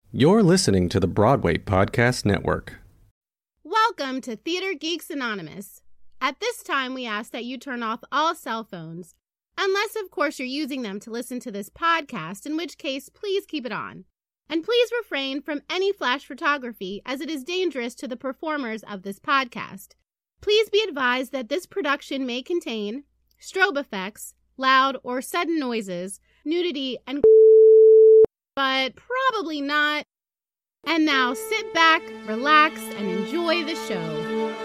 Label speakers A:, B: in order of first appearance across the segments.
A: You're listening to the Broadway Podcast Network.
B: Welcome to Theater Geeks Anonymous. At this time, we ask that you turn off all cell phones, unless, of course, you're using them to listen to this podcast, in which case, please keep it on. And please refrain from any flash photography, as it is dangerous to the performers of this podcast. Please be advised that this production may contain strobe effects, loud or sudden noises, nudity, and but probably not. And now sit back, relax, and enjoy the show.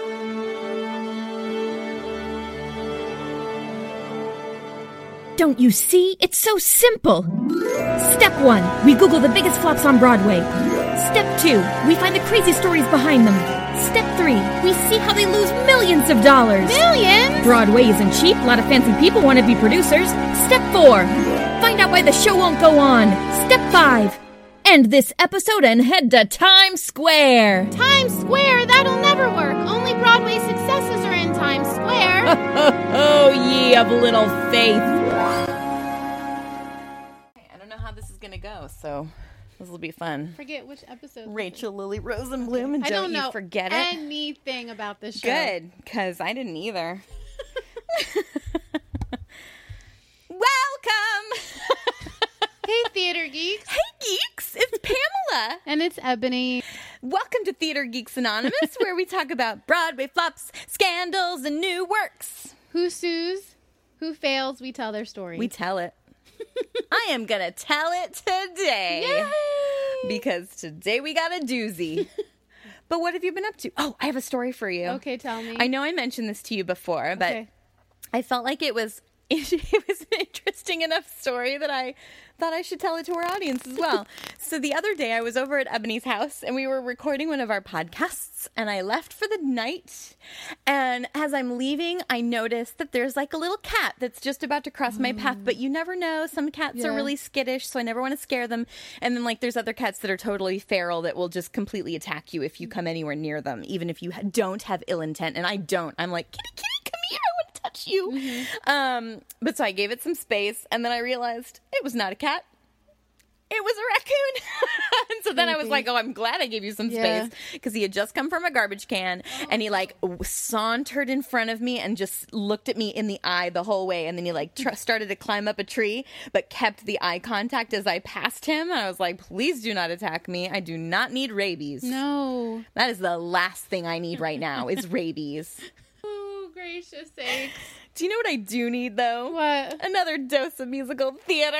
C: Don't you see? It's so simple. Step 1, we Google the biggest flops on Broadway. Step 2, we find the crazy stories behind them. Step 3, we see how they lose millions of dollars.
B: Millions?
C: Broadway isn't cheap. A lot of fancy people want to be producers. Step 4, find out why the show won't go on. Step 5, end this episode and head to Times Square.
B: Times Square? That'll never work. Only Broadway successes are in Times Square.
C: Oh, ye of little faith.
D: I don't know how this is going to go, so this will be fun.
B: Forget which episode.
D: Rachel Lily Rosenblum, and
B: I don't know
D: you forget it.
B: anything about this show.
D: Good, because I didn't either. Welcome!
B: Hey, Theater Geeks.
D: Hey, geeks! It's Pamela.
B: And it's Ebony.
D: Welcome to Theater Geeks Anonymous, where we talk about Broadway flops, scandals, and new works.
B: Who sues? Who fails? We tell their story.
D: We tell it. I am going to tell it today.
B: Yay!
D: Because today we got a doozy. But what have you been up to? Oh, I have a story for you.
B: Okay, tell me.
D: I know I mentioned this to you before, but
B: Okay.
D: I felt like it was an interesting enough story that I thought I should tell it to our audience as well. So the other day I was over at Ebony's house and we were recording one of our podcasts and I left for the night. And as I'm leaving, I noticed that there's like a little cat that's just about to cross my path, but you never know. Some cats are really skittish, so I never want to scare them. And then like there's other cats that are totally feral that will just completely attack you if you come anywhere near them, even if you don't have ill intent. And I don't. I'm like, kitty, kitty, come here. I want to touch you. But so I gave it some space, and then I realized it was not a cat. It was a raccoon. And so then I was like, oh, I'm glad I gave you some space, because he had just come from a garbage can, and he like sauntered in front of me and just looked at me in the eye the whole way, and then he like started to climb up a tree, but kept the eye contact as I passed him. And I was like, please do not attack me. I do not need rabies.
B: No.
D: That is the last thing I need right now is rabies.
B: Oh, gracious sakes.
D: Do you know what I do need, though?
B: What?
D: Another dose of musical theater.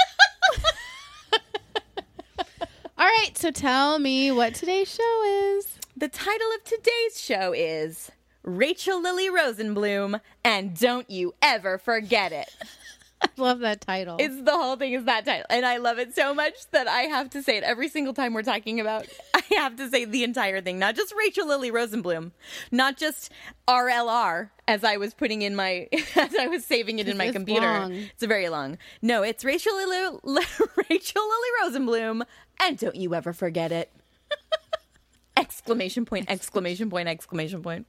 B: All right, so tell me what today's show is.
D: The title of today's show is Rachel Lily Rosenblum, and Don't You Ever Forget It.
B: I love that title.
D: It's the whole thing is that title. And I love it so much that I have to say it every single time we're talking about. I have to say the entire thing. Not just Rachel Lily Rosenblum. Not just RLR, as I was putting in my, as I was saving it in my computer.
B: Long.
D: It's very long. No, it's Rachel Lily Rosenblum, and Don't You Ever Forget It. Exclamation point, exclamation point, exclamation point.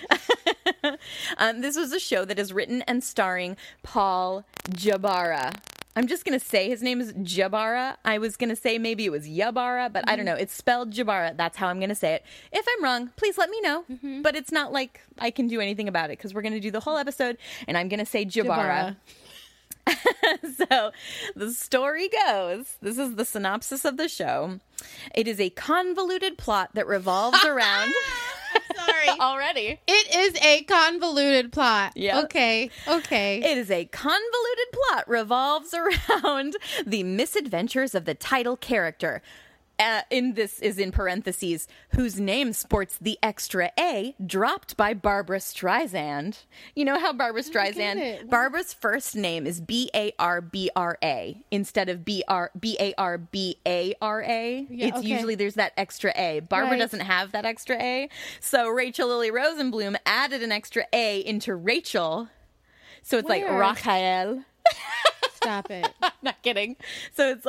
D: This was a show that is written and starring Paul Jabara. I'm just going to say his name is Jabara. I was going to say maybe it was Yabara, but I don't know. It's spelled Jabara. That's how I'm going to say it. If I'm wrong, please let me know. But it's not like I can do anything about it, because we're going to do the whole episode, and I'm going to say Jabara. So the story goes, this is the synopsis of the show. It is a convoluted plot that revolves around...
B: Sorry.
D: Already.
B: It is a convoluted plot.
D: Yeah.
B: Okay.
D: It is a convoluted plot revolves around the misadventures of the title character. In this is in parentheses, whose name sports the extra A dropped by Barbra Streisand. You know how Barbra Streisand, Barbara's first name is Barbra instead of Barbara. It's usually there's that extra A. Barbara doesn't have that extra A. So Rachel Lily Rosenblum added an extra A into Rachel. So it's like Rachael.
B: Stop it.
D: I'm not kidding. So it's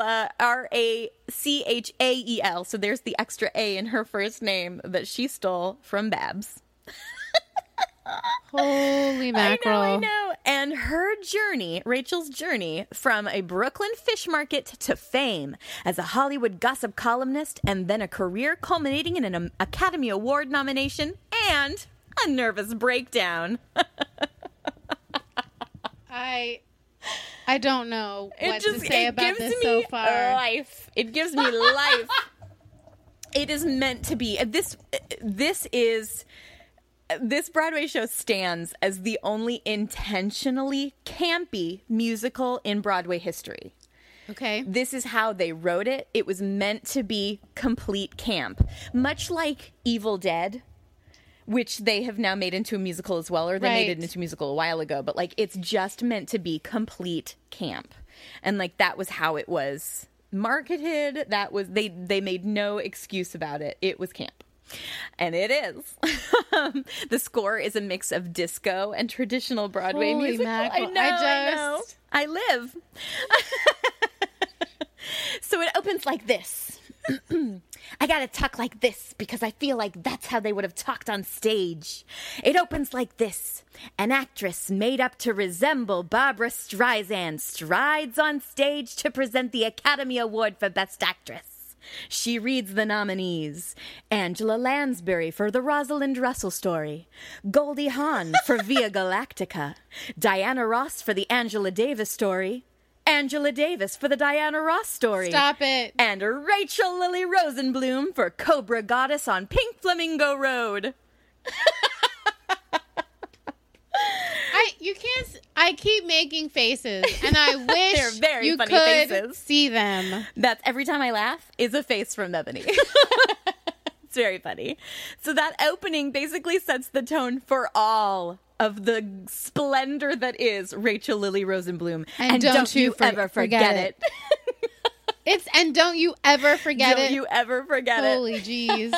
D: Rachel. So there's the extra A in her first name that she stole from Babs.
B: Holy mackerel.
D: I know. And her journey, Rachel's journey, from a Brooklyn fish market to fame as a Hollywood gossip columnist and then a career culminating in an Academy Award nomination and a nervous breakdown.
B: I don't know what to say about this so far.
D: Life. It gives me life. It is meant to be. This Broadway show stands as the only intentionally campy musical in Broadway history.
B: Okay.
D: This is how they wrote it. It was meant to be complete camp. Much like Evil Dead, which they have now made into a musical as well, or they made it into a musical a while ago. But, like, it's just meant to be complete camp. And, like, that was how it was marketed. That was, they made no excuse about it. It was camp. And it is. The score is a mix of disco and traditional Broadway music. I know. I live. So it opens like this. I gotta talk like this because I feel like that's how they would have talked on stage. It opens like this. An actress made up to resemble Barbra Streisand strides on stage to present the Academy Award for Best Actress. She reads the nominees. Angela Lansbury for the Rosalind Russell story. Goldie Hawn for Via Galactica. Diana Ross for the Angela Davis story. Angela Davis for the Diana Ross story.
B: Stop it.
D: And Rachel Lily Rosenblum for Cobra Goddess on Pink Flamingo Road.
B: I keep making faces, and I wish
D: They're very
B: you
D: funny
B: could
D: faces.
B: see them.
D: That's every time I laugh is a face from Ebony. It's very funny. So that opening basically sets the tone for all of the splendor that is Rachel Lily Rosenblum.
B: And don't you ever forget it. And don't you ever forget it.
D: Don't you ever forget it.
B: Holy jeez.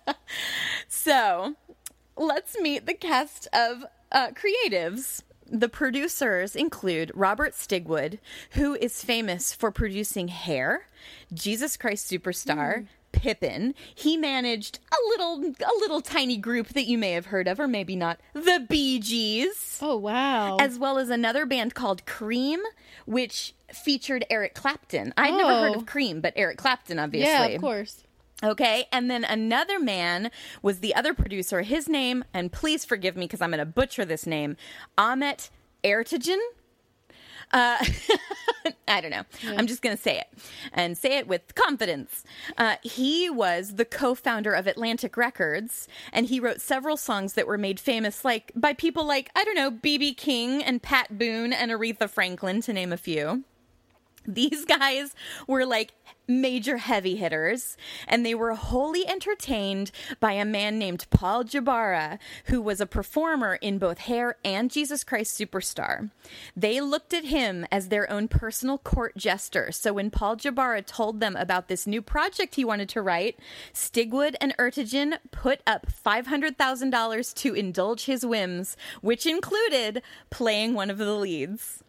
D: So let's meet the cast of creatives. The producers include Robert Stigwood, who is famous for producing Hair, Jesus Christ Superstar, Pippin. He managed a little tiny group that you may have heard of, or maybe not, the Bee Gees.
B: Oh, wow.
D: As well as another band called Cream, which featured Eric Clapton. I'd never heard of Cream, but Eric Clapton, obviously.
B: Yeah, of course.
D: Okay, and then another man was the other producer. His name, and please forgive me because I'm going to butcher this name, Ahmet Ertegun. I don't know. Yeah. I'm just going to say it, and say it with confidence. He was the co-founder of Atlantic Records, and he wrote several songs that were made famous by people like, I don't know, B.B. King and Pat Boone and Aretha Franklin, to name a few. These guys were major heavy hitters, and they were wholly entertained by a man named Paul Jabara, who was a performer in both Hair and Jesus Christ Superstar. They looked at him as their own personal court jester. So when Paul Jabara told them about this new project he wanted to write, Stigwood and Ertegun put up $500,000 to indulge his whims, which included playing one of the leads.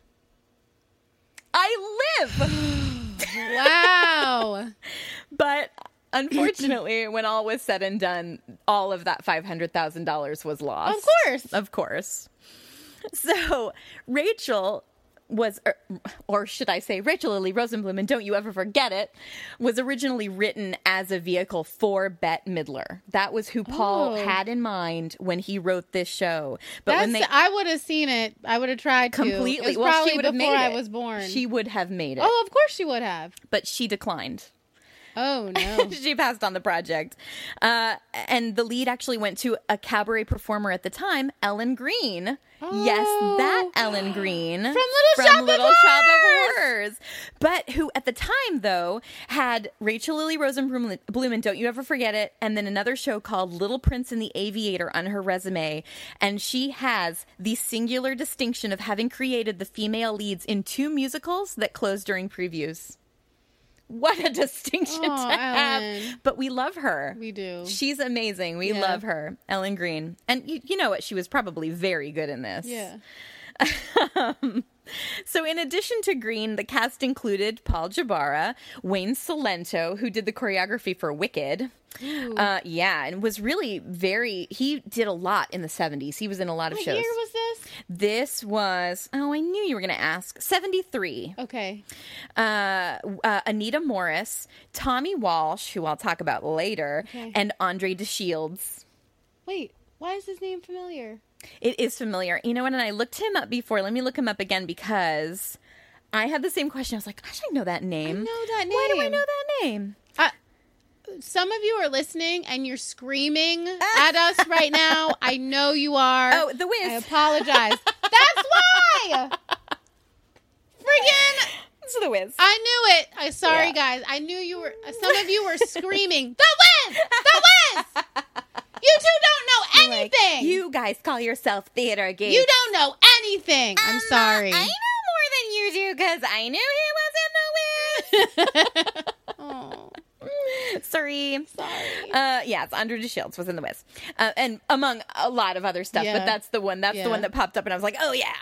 D: I live!
B: Wow.
D: But unfortunately, when all was said and done, all of that $500,000 was lost. Of course. So Rachel was, or should I say Rachel Lily Rosenblum, and don't you ever forget it, was originally written as a vehicle for Bette Midler. That was who Paul had in mind when he wrote this show. But
B: I would have seen it. I would have tried to.
D: Completely.
B: It was probably
D: she would have made
B: before
D: it.
B: I was born.
D: She would have made it.
B: Oh, of course she would have.
D: But she declined.
B: Oh, no.
D: She passed on the project. And the lead actually went to a cabaret performer at the time, Ellen Greene. Oh. Yes, that Ellen Greene.
B: From Little Shop of
D: Horrors. But who at the time, though, had Rachel Lily Rosenblum and Don't You Ever Forget It, and then another show called Little Prince and the Aviator on her resume. And she has the singular distinction of having created the female leads in 2 musicals that closed during previews. What a distinction to have.
B: Ellen.
D: But we love her.
B: We do.
D: She's amazing. We love her. Ellen Greene. And you know what? She was probably very good in this.
B: Yeah.
D: So in addition to Green, the cast included Paul Jabara, Wayne Cilento, who did the choreography for Wicked. And was really he did a lot in the 70s. He was in a lot of shows.
B: What year was this?
D: This was, I knew you were going to ask, 73.
B: Okay.
D: Anita Morris, Tommy Walsh, who I'll talk about later,
B: Okay.
D: and Andre DeShields.
B: Wait, why is his name familiar?
D: It is familiar. You know what? And I looked him up before. Let me look him up again because I had the same question. I was like, gosh, I know that name.
B: I know that
D: Why do I
B: name.
D: know that name?
B: Some of you are listening and you're screaming at us right now. I know you are.
D: Oh, The Wiz.
B: I apologize. That's why. Friggin'.
D: It's The Wiz.
B: I knew it. Sorry, guys. I knew you were. Some of you were screaming. The Wiz. The Wiz. You two don't know anything.
D: Like, you guys call yourself theater geeks.
B: You don't know anything. I'm sorry.
D: I know more than you do because I knew he was in The Wiz.
B: Oh,
D: Sorry.
B: sorry.
D: Yes, Andre DeShields was in The Wiz, and among a lot of other stuff.
B: Yeah.
D: But that's the one. That's the one that popped up, and I was like, oh yeah.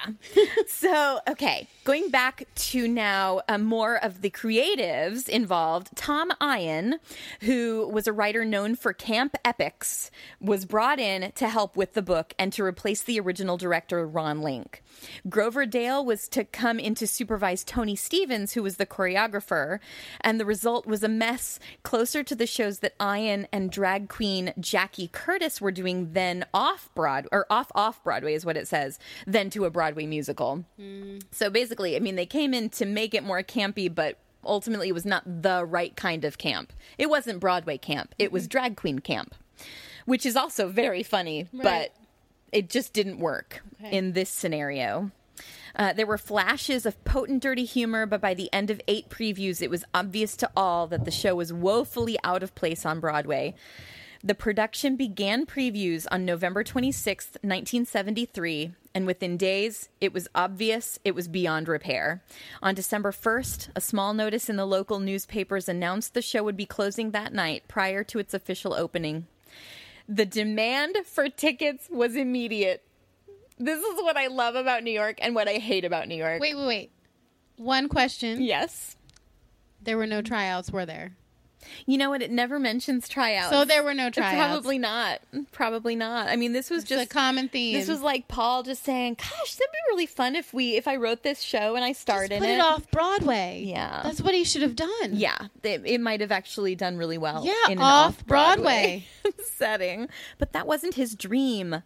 D: So okay, going back to now, more of the creatives involved. Tom Ian, who was a writer known for camp epics, was brought in to help with the book and to replace the original director Ron Link. Grover Dale was to come in to supervise Tony Stevens, who was the choreographer, and the result was a mess closer to the shows that Ian and drag queen Jackie Curtis were doing then off Broadway is what it says, than to a Broadway musical. So basically, I mean, they came in to make it more campy, but ultimately it was not the right kind of camp. It wasn't Broadway camp. It was drag queen camp, which is also very funny, but it just didn't work in this scenario. There were flashes of potent, dirty humor, but by the end of 8 previews, it was obvious to all that the show was woefully out of place on Broadway. The production began previews on November 26th, 1973, and within days, it was obvious it was beyond repair. On December 1st, a small notice in the local newspapers announced the show would be closing that night prior to its official opening. The demand for tickets was immediate. This is what I love about New York and what I hate about New York.
B: Wait. One question.
D: Yes.
B: There were no tryouts, were there?
D: You know what? It never mentions tryouts.
B: So there were no tryouts.
D: Probably not. Probably not. I mean, this was just
B: a common theme.
D: This was like Paul just saying, gosh, that'd be really fun if I wrote this show and I starred in it.
B: Put it off Broadway.
D: Yeah.
B: That's what he should have done.
D: Yeah. It might have actually done really well.
B: Yeah,
D: in an
B: off-Broadway
D: setting. But that wasn't his dream.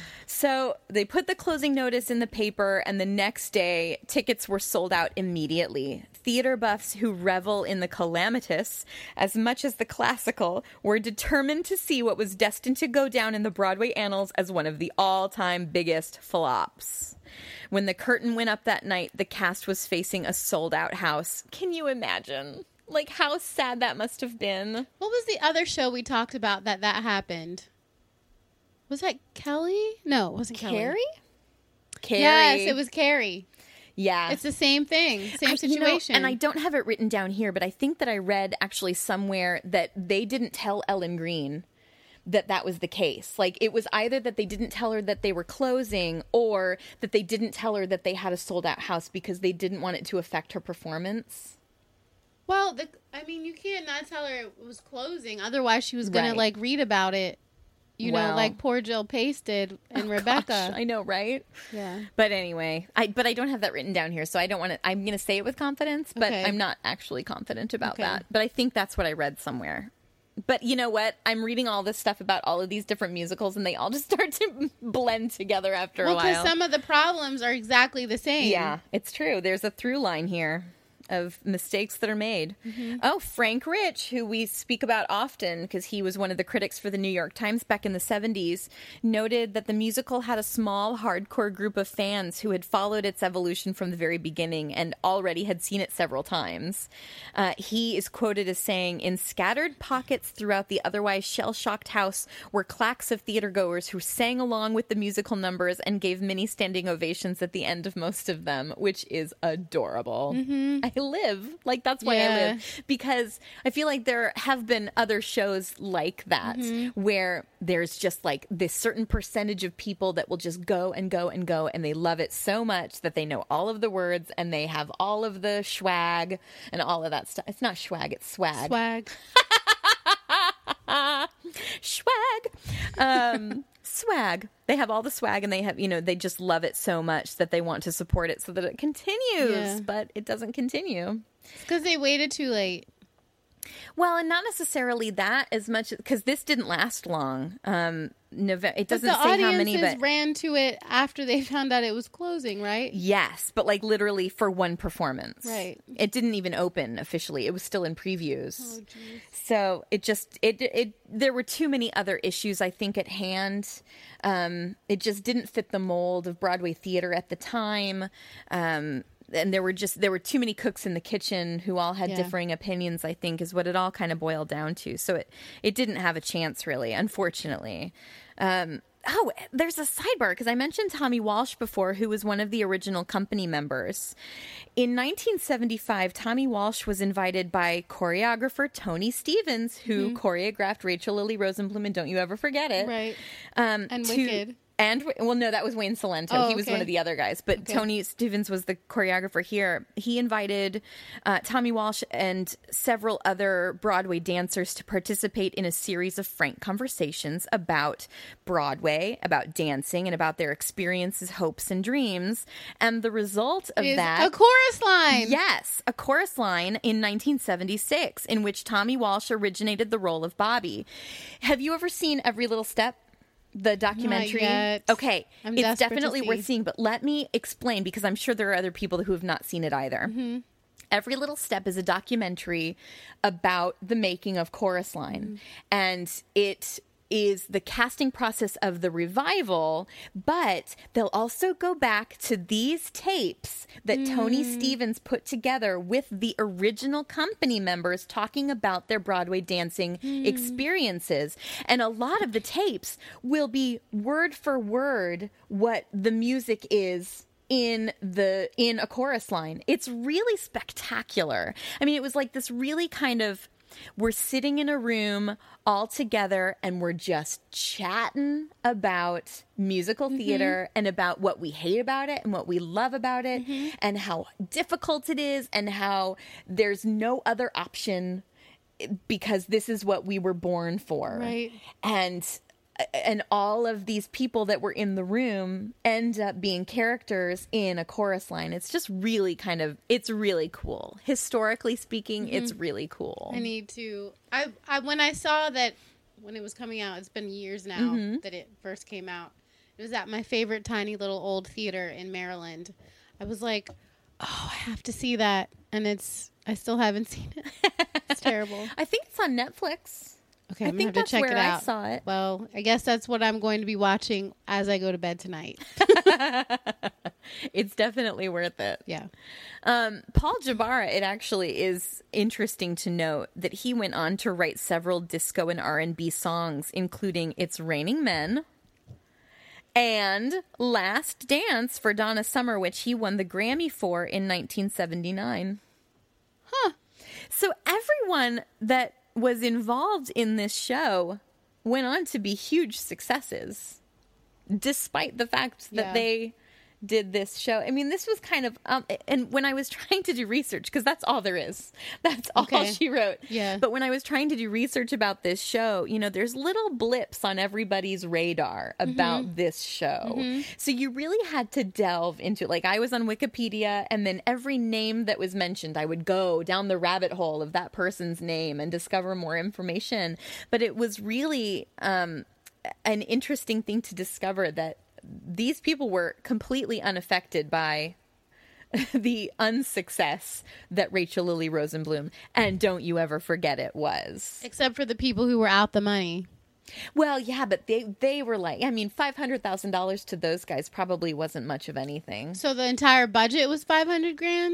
D: So they put the closing notice in the paper, and the next day, tickets were sold out immediately. Theater buffs who revel in the calamitous as much as the classical were determined to see what was destined to go down in the Broadway annals as one of the all-time biggest flops. When the curtain went up that night, the cast was facing a sold-out house. Can you imagine? Like, how sad that must have been.
B: What was the other show we talked about that happened? Was that Kelly? No, it wasn't Kelly.
D: Carrie?
B: Yes, it was Carrie.
D: Yeah.
B: It's the same thing. Same situation.
D: And I don't have it written down here, but I think that I read actually somewhere that they didn't tell Ellen Greene that was the case. Like, it was either that they didn't tell her that they were closing or that they didn't tell her that they had a sold-out house because they didn't want it to affect her performance.
B: Well, you can't not tell her it was closing. Otherwise, she was going to, read about it. You know, like poor Jill Pace did and Rebecca.
D: Gosh, I know, right?
B: Yeah.
D: But anyway, I don't have that written down here, so I don't want to. I'm going to say it with confidence, but I'm not actually confident about that. But I think that's what I read somewhere. But you know what? I'm reading all this stuff about all of these different musicals, and they all just start to blend together after a while.
B: Well, because some of the problems are exactly the same.
D: Yeah, it's true. There's a through line here of mistakes that are made. Mm-hmm. Oh, Frank Rich, who we speak about often because he was one of the critics for the New York Times back in the 70s, noted that the musical had a small, hardcore group of fans who had followed its evolution from the very beginning and already had seen it several times. He is quoted as saying, "In scattered pockets throughout the otherwise shell-shocked house were claques of theatergoers who sang along with the musical numbers and gave many standing ovations at the end of most of them," which is adorable. Mm-hmm. I live. Like, that's why I live. Because I feel like there have been other shows like that where there's just like this certain percentage of people that will just go and go and go, and they love it so much that they know all of the words and they have all of the swag and all of that stuff. It's not swag, it's swag.
B: Swag.
D: Swag. Swag. They have all the swag, and they have, they just love it so much that they want to support it so that it continues, but it doesn't continue.
B: It's because they waited too late.
D: Well, and not necessarily that as much, because this didn't last long. It doesn't say how many, but
B: ran to it after they found out it was closing, right?
D: Yes, but like literally for one performance.
B: Right.
D: It didn't even open officially. It was still in previews.
B: Oh, geez.
D: So there were too many other issues, I think, at hand. It just didn't fit the mold of Broadway theater at the time. And there were too many cooks in the kitchen who all had differing opinions, I think, is what it all kind of boiled down to. So it didn't have a chance, really, unfortunately. There's a sidebar, because I mentioned Tommy Walsh before, who was one of the original company members. In 1975, Tommy Walsh was invited by choreographer Tony Stevens, who choreographed Rachel Lily Rosenblum and Don't You Ever Forget It.
B: Right. And Wicked.
D: No, that was Wayne Salento. He was one of the other guys. But Tony Stevens was the choreographer here. He invited Tommy Walsh and several other Broadway dancers to participate in a series of frank conversations about Broadway, about dancing, and about their experiences, hopes, and dreams. And the result of that...
B: a chorus line!
D: Yes, a chorus line in 1976, in which Tommy Walsh originated the role of Bobby. Have you ever seen Every Little Step? The documentary?
B: Not yet.
D: Okay. It's definitely worth seeing, but let me explain, because I'm sure there are other people who have not seen it either. Mm-hmm. Every Little Step is a documentary about the making of Chorus Line. And it is the casting process of the revival, but they'll also go back to these tapes that Tony Stevens put together with the original company members talking about their Broadway dancing experiences. And a lot of the tapes will be word for word what the music is in a chorus line. It's really spectacular. I mean, it was like this really kind of, we're sitting in a room all together and we're just chatting about musical theater and about what we hate about it and what we love about it and how difficult it is and how there's no other option because this is what we were born for. Right. And all of these people that were in the room end up being characters in a chorus line. It's just really it's really cool. Historically speaking, it's really cool.
B: I need to, when I saw that, when it was coming out, it's been years now that it first came out. It was at my favorite tiny little old theater in Maryland. I was like, oh, I have to see that. And I still haven't seen it. It's terrible.
D: I think it's on Netflix.
B: Okay, I'm going to have to check it out.
D: I saw it.
B: Well, I guess that's what I'm going to be watching as I go to bed tonight.
D: It's definitely worth it.
B: Yeah.
D: Paul Jabara, it actually is interesting to note that he went on to write several disco and R&B songs, including It's Raining Men and Last Dance for Donna Summer, which he won the Grammy for in 1979.
B: Huh.
D: So everyone that was involved in this show went on to be huge successes, despite the fact that they did this show. I mean, this was kind of, and when I was trying to do research, because that's all there is. That's all she wrote.
B: Yeah.
D: But when I was trying to do research about this show, there's little blips on everybody's radar about this show. So you really had to delve into it. Like, I was on Wikipedia, and then every name that was mentioned, I would go down the rabbit hole of that person's name and discover more information. But it was really an interesting thing to discover that these people were completely unaffected by the unsuccess that Rachel Lily Rosenblum and Don't You Ever Forget It was.
B: Except for the people who were out the money.
D: Well, yeah, but they were like, I mean, $500,000 to those guys probably wasn't much of anything.
B: So the entire budget was $500,000?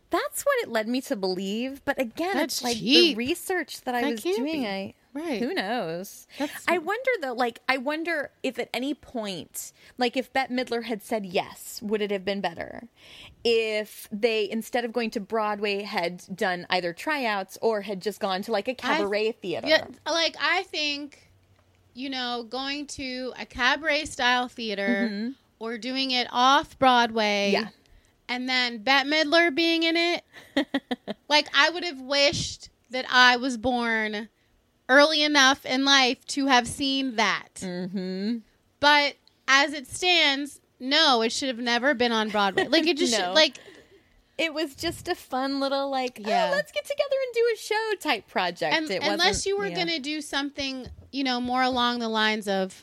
D: That's what it led me to believe. But again,
B: That's
D: it's like
B: cheap.
D: the research that I was
B: can't
D: doing.
B: be. Right.
D: Who knows?
B: That's-
D: I wonder though, like, I wonder if at any point, like if Bette Midler had said yes, would it have been better? If they, instead of going to Broadway, had done either tryouts or had just gone to like a cabaret theater.
B: Yeah, like I think, going to a cabaret style theater or doing it off Broadway.
D: Yeah.
B: And then Bette Midler being in it. Like I would have wished that I was born early enough in life to have seen that. Mm-hmm. But as it stands, no, it should have never been on Broadway. Like it just
D: No.
B: should, like
D: It was just a fun little like,
B: Yeah.
D: let's get together and do a show type project.
B: and
D: It
B: unless
D: wasn't-
B: you were
D: yeah.
B: going to do something, more along the lines of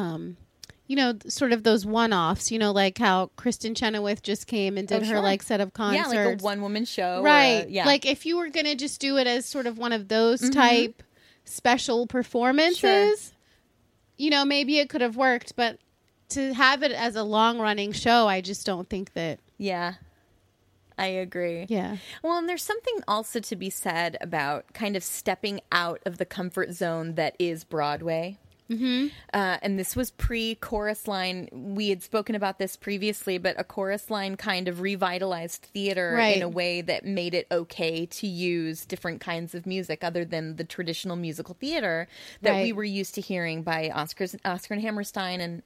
B: sort of those one-offs, like how Kristen Chenoweth just came and did her
D: sure.
B: like set of concerts.
D: Yeah, like a one-woman show. or
B: Right.
D: yeah.
B: Like if you were going to just do it as sort of one of those type special performances, maybe it could have worked, but to have it as a long-running show, I just don't think that.
D: Yeah. I agree.
B: Yeah.
D: Well, and there's something also to be said about kind of stepping out of the comfort zone that is Broadway. Mm-hmm. And this was pre-Chorus Line. We had spoken about this previously, but a Chorus Line kind of revitalized theater
B: Right.
D: in a way that made it okay to use different kinds of music other than the traditional musical theater that we
B: Right.
D: were used to hearing by Oscar and Hammerstein and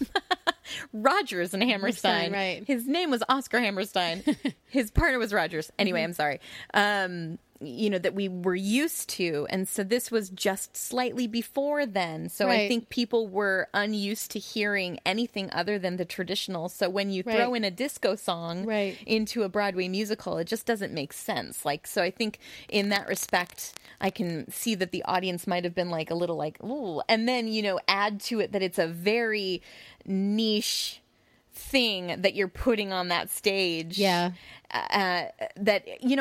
D: Rodgers and Hammerstein.
B: Right.
D: His name was Oscar Hammerstein. His partner was Rodgers. Anyway, I'm sorry. That we were used to. And so this was just slightly before then. So I
B: Right.
D: think people were unused to hearing anything other than the traditional. So when you throw
B: Right.
D: in a disco song
B: Right.
D: into a Broadway musical, it just doesn't make sense. Like, so I think in that respect, I can see that the audience might have been like a little like, ooh, and then, add to it that it's a very niche thing that you're putting on that stage.
B: Yeah.
D: That,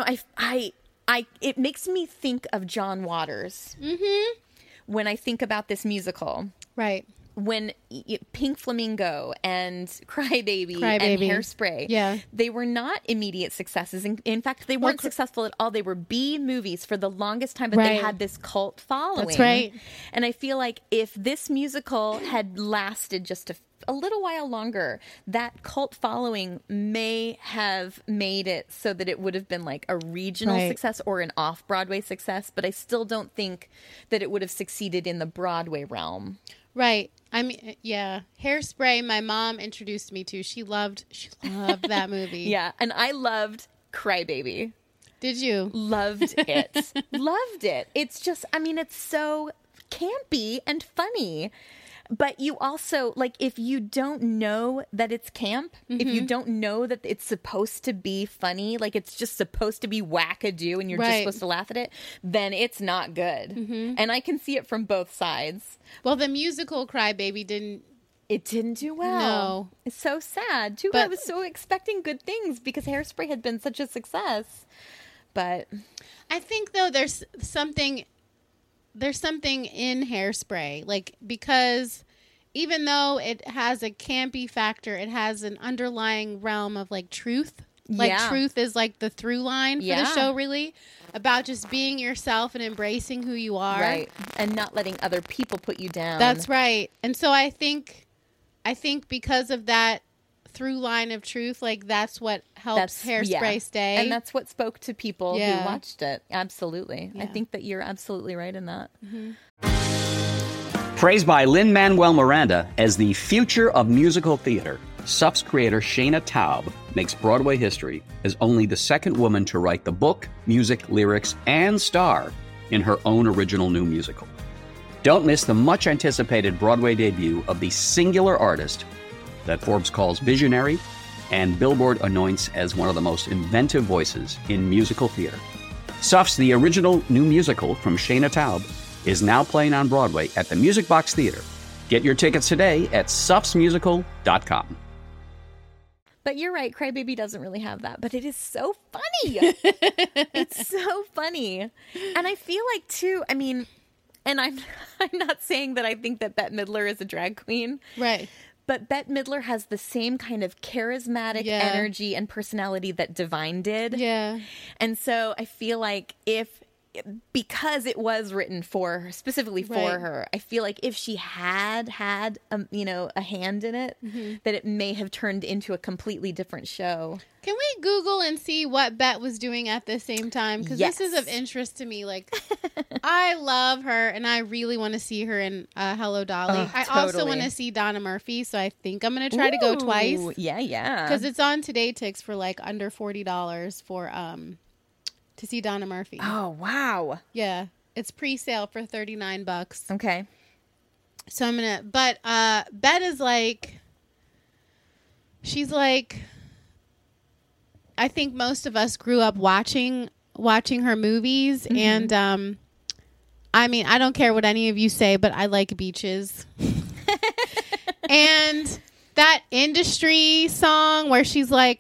D: it makes me think of John Waters when I think about this musical.
B: Right.
D: When Pink Flamingo and Crybaby and
B: Crybaby.
D: Hairspray,
B: Yeah.
D: they were not immediate successes. In fact, they weren't successful at all. They were B movies for the longest time, but they
B: Right.
D: had this cult following.
B: That's right.
D: And I feel like if this musical had lasted just a little while longer, that cult following may have made it so that it would have been like a regional
B: Right.
D: success or an off-Broadway success, but I still don't think that it would have succeeded in the Broadway realm.
B: Right. I mean, yeah. Hairspray, my mom introduced me to. She loved that movie.
D: Yeah, and I loved Crybaby.
B: Did you?
D: Loved it. Loved it. It's just, it's so campy and funny. But you also, like, if you don't know that it's camp, if you don't know that it's supposed to be funny, like it's just supposed to be wackadoo and you're just
B: Right.
D: supposed to laugh at it, then it's not good. And I can see it from both sides.
B: Well, the musical Crybaby didn't.
D: It didn't do well.
B: No.
D: It's so sad. Too bad. I
B: But-
D: was so expecting good things because Hairspray had been such a success. But
B: I think though there's something in Hairspray, like, because even though it has a campy factor, it has an underlying realm of like truth. Like
D: Yeah.
B: truth is like the through line for the
D: Yeah.
B: show, really, about just being yourself and embracing who you are.
D: right. And not letting other people put you down.
B: That's right. And so I think because of that through line of truth, like that's what helps Hairspray stay.
D: And that's what spoke to people
B: Yeah.
D: who watched it. Absolutely. I
B: Yeah.
D: think that you're absolutely right in that.
E: Praised by Lin-Manuel Miranda as the future of musical theater, SUP's creator Shayna Taub makes Broadway history as only the second woman to write the book, music, lyrics, and star in her own original new musical. Don't miss the much-anticipated Broadway debut of the singular artist that Forbes calls visionary and Billboard anoints as one of the most inventive voices in musical theater. SUP's The Original New Musical from Shayna Taub is now playing on Broadway at the Music Box Theater. Get your tickets today at supsmusical.com.
D: But you're right, Crybaby doesn't really have that, but it is so funny. It's so funny. And I feel like too, and I'm not saying that I think that Bette Midler is a drag queen,
B: right.
D: But Bette Midler has the same kind of charismatic energy and personality that Divine did.
B: Yeah.
D: And so I feel like because it was written for her, specifically for her, I feel like if she had a hand in it, that it may have turned into a completely different show.
B: Can we Google and see what Bette was doing at the same time? Because this is of interest to me. Like, I love her, and I really want to see her in Hello, Dolly. I also want to see Donna Murphy, so I think I'm going to try to go twice.
D: Yeah.
B: Because it's on Today Tix for like under $40 for to see Donna Murphy.
D: Oh, wow.
B: Yeah. It's pre-sale for $39.
D: Okay.
B: So I'm going to... But Bette is like... She's like... I think most of us grew up watching her movies. And, I mean, I don't care what any of you say, but I like Beaches. And that Industry song where she's like...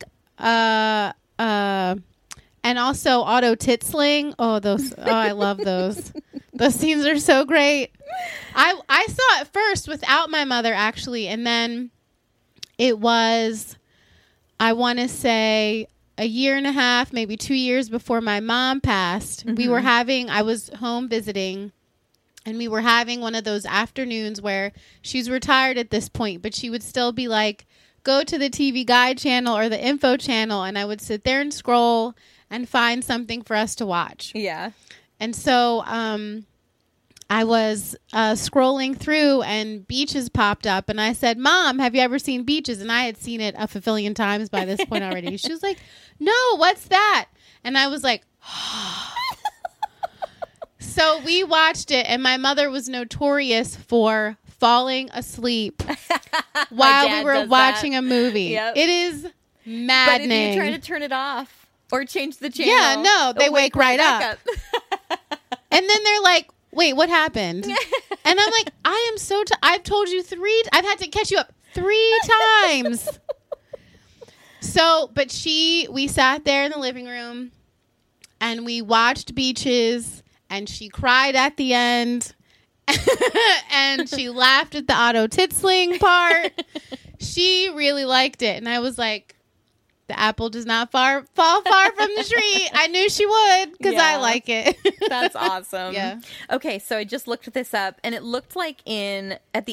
B: and also Auto Titsling. I love those. Those scenes are so great. I saw it first without my mother, actually. And then it was, I want to say, a year and a half, maybe 2 years before my mom passed. I was home visiting, and we were having one of those afternoons where she's retired at this point, but she would still be like, go to the TV Guide channel or the Info channel. And I would sit there and scroll and find something for us to watch.
D: Yeah.
B: And so I was scrolling through and Beaches popped up. And I said, Mom, have you ever seen Beaches? And I had seen it a fulfilling times by this point already. She was like, no, what's that? And I was like, So we watched it. And my mother was notorious for falling asleep while we were watching a movie.
D: Yep.
B: It is maddening.
D: But if you try to turn it off or change the channel,
B: yeah, no, they wake right up. And then they're like, wait, what happened? And I'm like, I am so I've told you I've had to catch you up 3 times. So, but we sat there in the living room and we watched Beaches, and she cried at the end. And she laughed at the Auto Titsling part. She really liked it. And I was like, the apple does not fall far from the tree. I knew she would because I like it.
D: That's awesome.
B: Yeah.
D: Okay, so I just looked this up, and it looked like in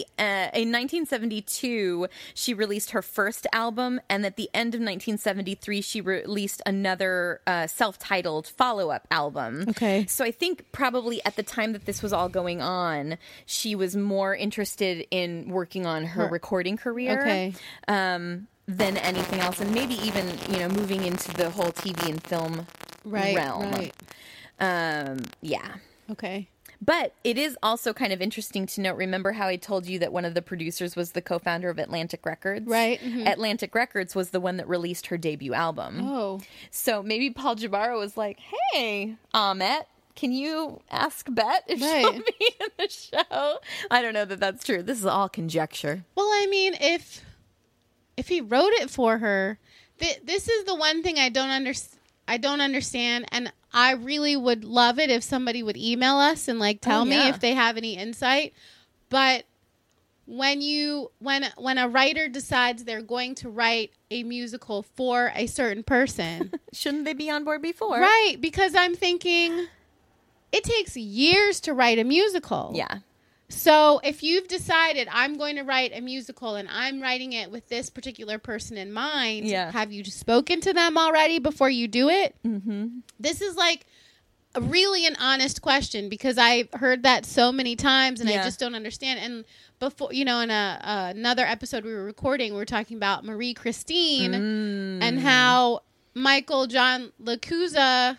D: 1972 she released her first album, and at the end of 1973 she released another self-titled follow-up album.
B: Okay.
D: So I think probably at the time that this was all going on, she was more interested in working on her recording career.
B: Okay.
D: Than anything else, and maybe even moving into the whole TV and film realm.
B: Right.
D: Yeah.
B: Okay.
D: But it is also kind of interesting to note. Remember how I told you that one of the producers was the co-founder of Atlantic Records?
B: Right. Mm-hmm.
D: Atlantic Records was the one that released her debut album.
B: Oh.
D: So maybe Paul Jabara was like, "Hey, Ahmet, can you ask Bette if she'll be in the show?" I don't know that that's true. This is all conjecture.
B: Well, I mean, if he wrote it for her, this is the one thing I don't understand, and I really would love it if somebody would email us and like tell me if they have any insight. But when a writer decides they're going to write a musical for a certain person,
D: shouldn't they be on board before?
B: Right, because I'm thinking it takes years to write a musical.
D: Yeah.
B: So if you've decided I'm going to write a musical and I'm writing it with this particular person in mind, have you spoken to them already before you do it? Mm-hmm. This is like really an honest question because I've heard that so many times and I just don't understand. And before, in another episode we were recording, we were talking about Marie Christine and how Michael John LaChiusa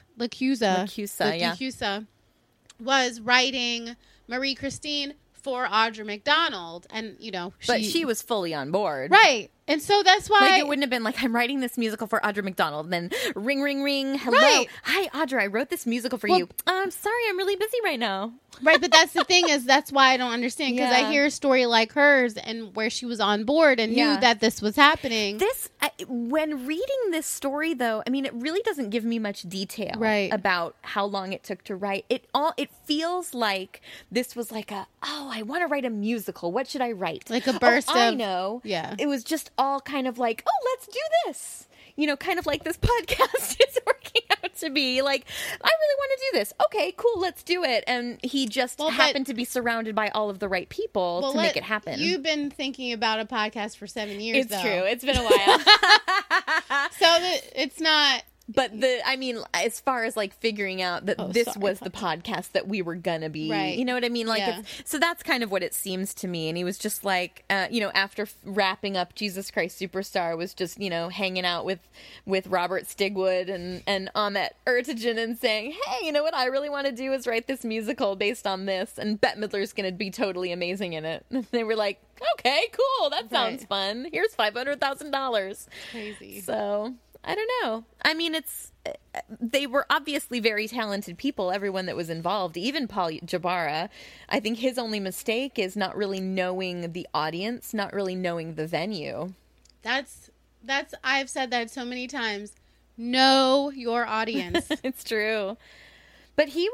B: was writing Marie Christine for Audra McDonald, and but
D: she was fully on board,
B: right? And so that's why...
D: Like, it wouldn't have been like, I'm writing this musical for Audra McDonald. And then ring, ring, ring. Hello.
B: Right.
D: Hi, Audra. I wrote this musical for you. I'm sorry. I'm really busy right now.
B: Right, but that's the thing is that's why I don't understand. Because I hear a story like hers and where she was on board and knew that this was happening.
D: When reading this story, though, I mean, it really doesn't give me much detail about how long it took to write. It feels like this was like I want to write a musical. What should I write?
B: Like a burst of...
D: I know.
B: Yeah.
D: It was just all kind of like, let's do this. You know, kind of like this podcast is working out to be. Like, I really want to do this. Okay, cool, let's do it. And he just happened to be surrounded by all of the right people to make it happen.
B: You've been thinking about a podcast for 7 years,
D: It's true. It's been a while.
B: So it's not...
D: But as far as like figuring out that this was the podcast that we were gonna be, you know what I mean? Like, so that's kind of what it seems to me. And he was just like, after wrapping up Jesus Christ Superstar, was just, hanging out with Robert Stigwood and Ahmet Ertegun and saying, hey, you know what I really want to do is write this musical based on this, and Bette Midler's gonna be totally amazing in it. And they were like, okay, cool, that sounds fun. Here's $500,000.
B: Crazy.
D: So... I don't know. I mean, they were obviously very talented people, everyone that was involved, even Paul Jabara. I think his only mistake is not really knowing the audience, not really knowing the venue.
B: That's I've said that so many times. Know your audience.
D: It's true. But he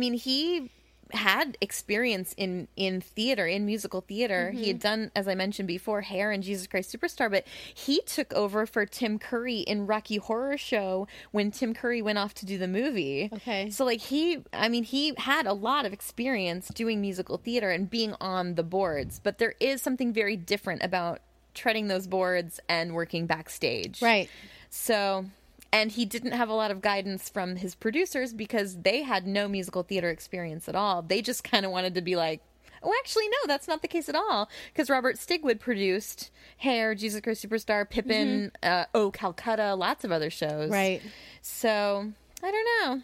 D: had experience in theater, in musical theater. He had done, as I mentioned before, Hair and Jesus Christ Superstar, but he took over for Tim Curry in Rocky Horror Show when Tim Curry went off to do the movie.
B: Okay.
D: So like he had a lot of experience doing musical theater and being on the boards, but there is something very different about treading those boards and working backstage.
B: Right.
D: So... And he didn't have a lot of guidance from his producers because they had no musical theater experience at all. They just kind of wanted to be like, oh, actually, no, that's not the case at all. Because Robert Stigwood produced Hair, Jesus Christ Superstar, Pippin, Oh, Calcutta, lots of other shows.
B: Right.
D: So, I don't know.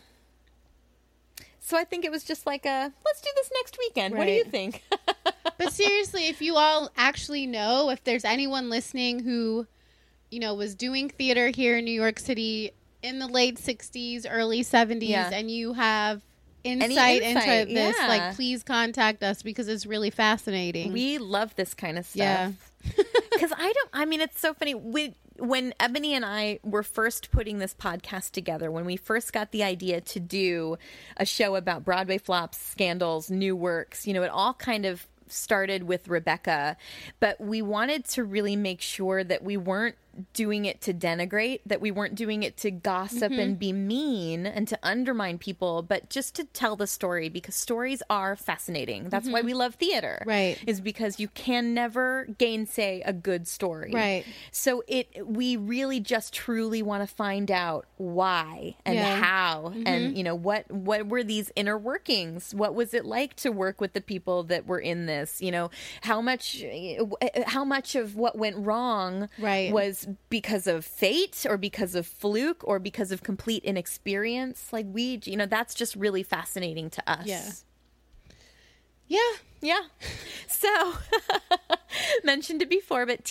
D: So I think it was just like let's do this next weekend. Right. What do you think?
B: But seriously, if you all actually know, if there's anyone listening who... was doing theater here in New York City in the late 60s, early 70s, and you have insight into this, like, please contact us because it's really fascinating.
D: We love this kind of stuff. Yeah. Because it's so funny. When Ebony and I were first putting this podcast together, when we first got the idea to do a show about Broadway flops, scandals, new works, it all kind of started with Rebecca, but we wanted to really make sure that we weren't doing it to denigrate, that we weren't doing it to gossip and be mean and to undermine people, but just to tell the story, because stories are fascinating. That's why we love theater. Right. Is because you can never gainsay a good story. Right. So we really just truly want to find out why and how and what were these inner workings? What was it like to work with the people that were in this? How much of what went wrong was because of fate or because of fluke or because of complete inexperience. Like that's just really fascinating to us. Yeah. So, mentioned it before, but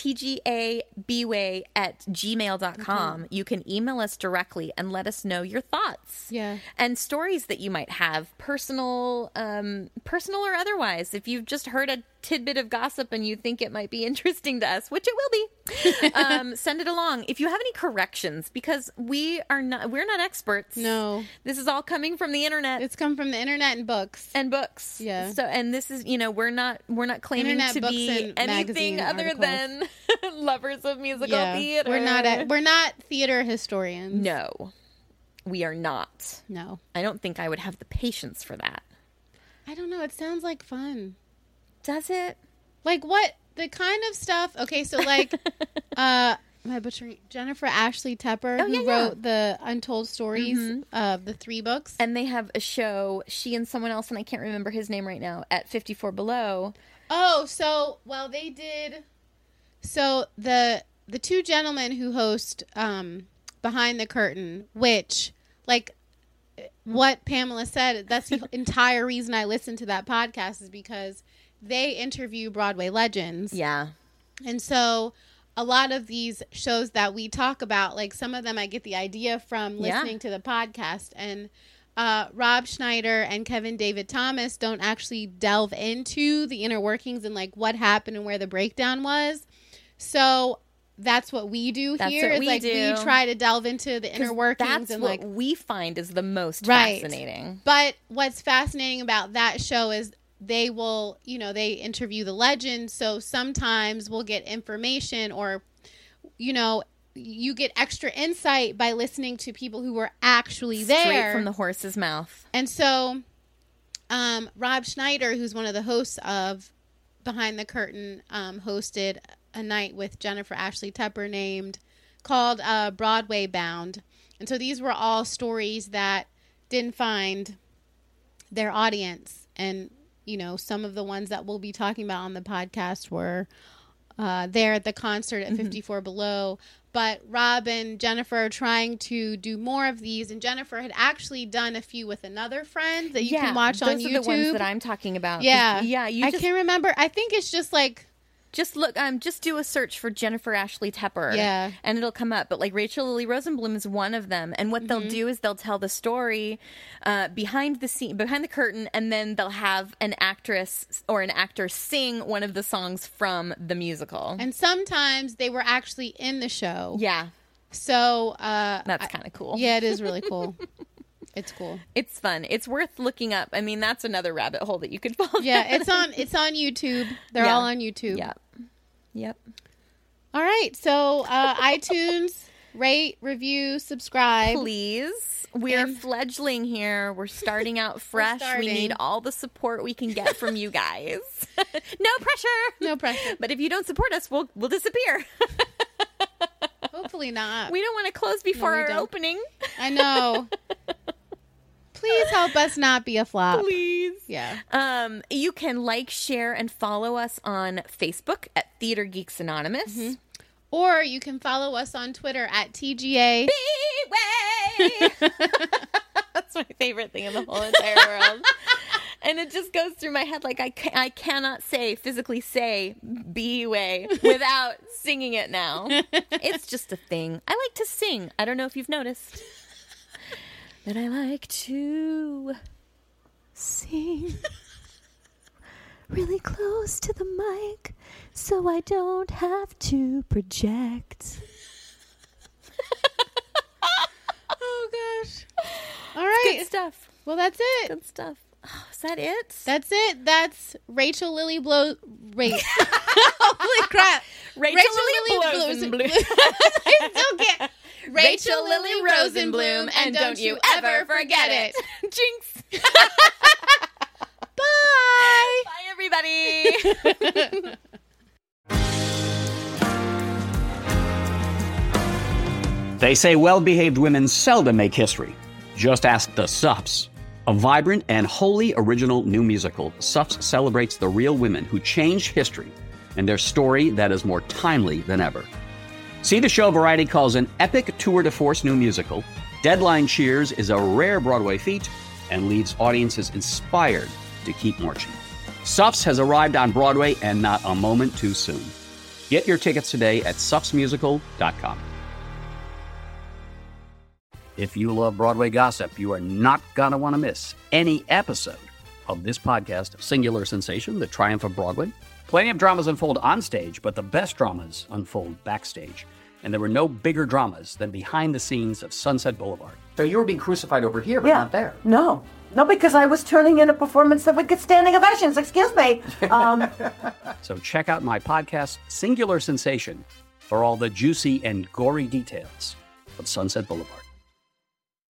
D: tgabway@gmail.com. You can email us directly and let us know your thoughts. Yeah. And stories that you might have, personal or otherwise. If you've just heard a tidbit of gossip and you think it might be interesting to us, which it will be, send it along. If you have any corrections, because we're not experts. No. This is all coming from the internet.
B: It's come from the internet and books.
D: Yeah. So, and this is, we're not claiming internet, to be anything other than lovers of musical theater.
B: We're not theater historians.
D: No. We are not.
B: No.
D: I don't think I would have the patience for that.
B: I don't know. It sounds like fun.
D: Does it?
B: Like what? The kind of stuff. Okay, so like, am I butchering? Jennifer Ashley Tepper, who wrote the Untold Stories of the 3 books.
D: And they have a show, she and someone else, and I can't remember his name right now, at 54 Below.
B: Oh, so, well, they did. So the 2 gentlemen who host Behind the Curtain, which, like, what Pamela said, that's the entire reason I listened to that podcast is because they interview Broadway legends.
D: Yeah.
B: And so a lot of these shows that we talk about, like some of them I get the idea from listening to the podcast, and Rob Schneider and Kevin David Thomas don't actually delve into the inner workings and like what happened and where the breakdown was. So that's what we do here.
D: What we do.
B: We try to delve into the inner workings.
D: That's
B: and
D: what
B: like
D: we find is the most fascinating.
B: But what's fascinating about that show is they will, they interview the legends. So sometimes we'll get information or, you get extra insight by listening to people who were actually there.
D: Straight from the horse's mouth.
B: And so Rob Schneider, who's one of the hosts of Behind the Curtain, hosted a night with Jennifer Ashley Tepper called Broadway Bound. And so these were all stories that didn't find their audience. And, some of the ones that we'll be talking about on the podcast were there at the concert at 54 Below. But Rob and Jennifer are trying to do more of these. And Jennifer had actually done a few with another friend that you can watch on YouTube.
D: Those are the ones that I'm talking about.
B: Yeah.
D: Yeah.
B: I can't remember. I think it's just like...
D: Just look, just do a search for Jennifer Ashley Tepper.
B: Yeah.
D: And it'll come up. But like Rachel Lily Rosenblum is one of them. And what they'll do is they'll tell the story behind the curtain, and then they'll have an actress or an actor sing one of the songs from the musical.
B: And sometimes they were actually in the show.
D: Yeah.
B: So
D: that's kind of cool.
B: Yeah, it is really cool. It's cool.
D: It's fun. It's worth looking up. I mean, that's another rabbit hole that you could fall down.
B: Yeah, it's on YouTube. They're all on YouTube.
D: Yep.
B: All right. So iTunes, rate, review, subscribe.
D: Please. We're fledgling here. We're starting out fresh. We need all the support we can get from you guys. No pressure.
B: No pressure.
D: But if you don't support us, we'll disappear.
B: Hopefully not.
D: We don't want to close before our opening.
B: I know. Please help us not be a flop.
D: Please.
B: Yeah.
D: You can like, share, and follow us on Facebook at Theater Geeks Anonymous.
B: Mm-hmm. Or you can follow us on Twitter at TGA.
D: B-Way! That's my favorite thing in the whole entire world. And it just goes through my head like I cannot physically say B-Way without singing it now. It's just a thing. I like to sing. I don't know if you've noticed. That I like to sing really close to the mic so I don't have to project.
B: Oh, gosh. All right.
D: Good stuff.
B: Well, that's it.
D: Good stuff. Oh, is that it?
B: That's it. That's Rachel Lily Blows. Holy crap.
D: Rachel Lily Blows.
B: I still can't.
D: Rachel Lily Rosenblum, and don't you ever forget it. Jinx.
B: Bye.
D: Bye, everybody.
E: They say well-behaved women seldom make history. Just ask the Suffs. A vibrant and wholly original new musical, Suffs celebrates the real women who changed history and their story that is more timely than ever. See the show Variety calls an epic tour de force new musical. Deadline cheers is a rare Broadway feat and leaves audiences inspired to keep marching. Suffs has arrived on Broadway, and not a moment too soon. Get your tickets today at suffsmusical.com. If you love Broadway gossip, you are not going to want to miss any episode of this podcast, Singular Sensation, The Triumph of Broadway. Plenty of dramas unfold on stage, but the best dramas unfold backstage. And there were no bigger dramas than behind the scenes of Sunset Boulevard. So you were being crucified over here, but not there.
F: No, because I was turning in a performance that would get standing ovations. Excuse me.
E: So check out my podcast, Singular Sensation, for all the juicy and gory details of Sunset Boulevard.